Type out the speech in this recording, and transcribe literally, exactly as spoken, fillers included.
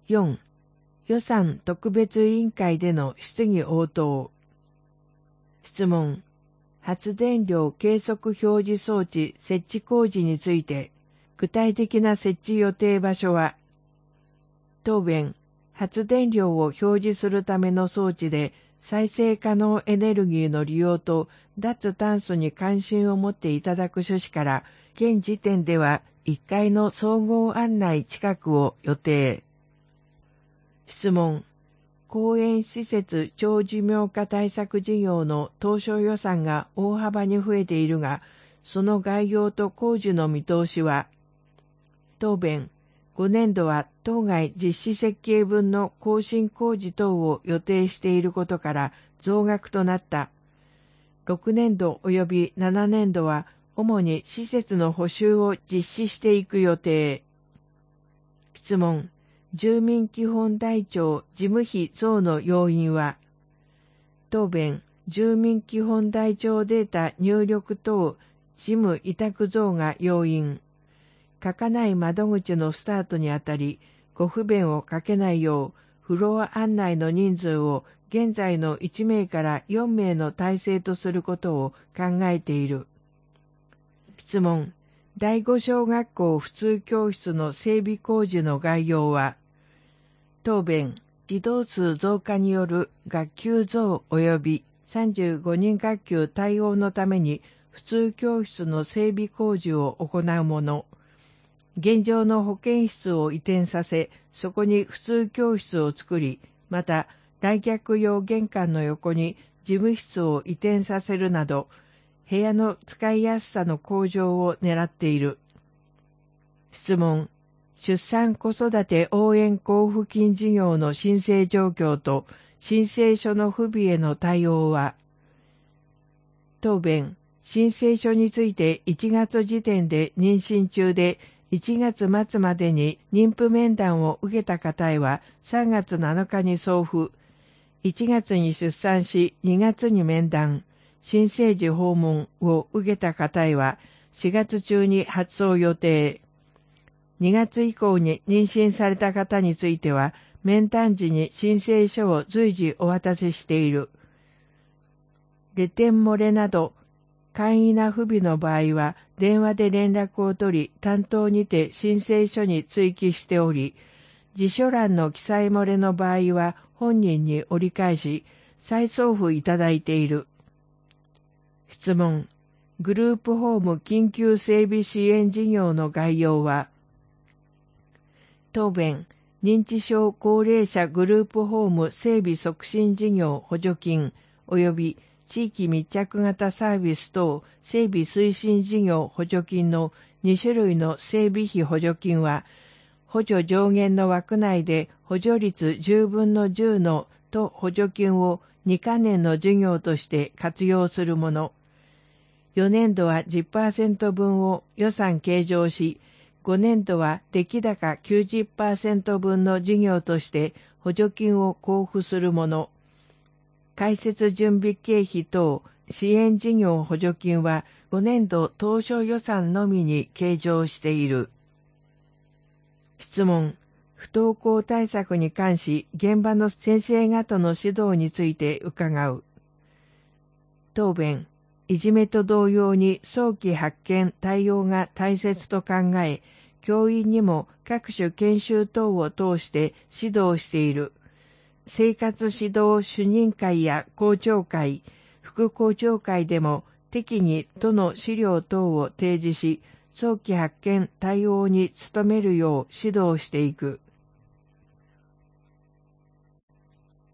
よん. 予算特別委員会での質疑応答。質問。発電量計測表示装置設置工事について、具体的な設置予定場所は？答弁。発電量を表示するための装置で、再生可能エネルギーの利用と脱炭素に関心を持っていただく趣旨から、現時点ではいっかいの総合案内近くを予定。質問。公園施設長寿命化対策事業の当初予算が大幅に増えているが、その概要と工事の見通しは？答弁。ごねんどは当該実施設計分の更新工事等を予定していることから増額となった。ろくねんど及びななねんどは主に施設の補修を実施していく予定。質問。住民基本台帳事務費増の要因は？答弁。住民基本台帳データ入力等事務委託増が要因。書かない窓口のスタートにあたり、ご不便をかけないよう、フロア案内の人数を現在のいちめいからよんめいの体制とすることを考えている。質問。だいご小学校普通教室の整備工事の概要は？答弁。児童数増加による学級増及びさんじゅうごにん学級対応のために普通教室の整備工事を行うもの。現状の保健室を移転させ、そこに普通教室を作り、また来客用玄関の横に事務室を移転させるなど、部屋の使いやすさの向上を狙っている。質問。出産子育て応援交付金事業の申請状況と申請書の不備への対応は？答弁。申請書についていちがつ時点で妊娠中で、いちがつ末までに妊婦面談を受けた方へはさんがつなのかに送付。いちがつに出産しにがつに面談、新生児訪問を受けた方へはしがつ中に発送予定。にがつ以降に妊娠された方については面談時に申請書を随時お渡ししている。レテン漏れなど簡易な不備の場合は電話で連絡を取り担当にて申請書に追記しており、辞書欄の記載漏れの場合は本人に折り返し再送付いただいている。質問。グループホーム緊急整備支援事業の概要は？答弁。認知症高齢者グループホーム整備促進事業補助金及び地域密着型サービス等整備推進事業補助金のにしゅるいの整備費補助金は、補助上限の枠内で補助率じゅうぶんのじゅうのと補助金をにかねんの事業として活用するもの。よねんどは じゅっパーセント 分を予算計上し、ごねんどは出来高 きゅうじゅっパーセント 分の事業として補助金を交付するもの。開設準備経費等支援事業補助金はごねんど当初予算のみに計上している。質問。不登校対策に関し現場の先生方の指導について伺う。答弁。いじめと同様に早期発見対応が大切と考え、教員にも各種研修等を通して指導している。生活指導主任会や校長会、副校長会でも適宜都の資料等を提示し、早期発見対応に努めるよう指導していく。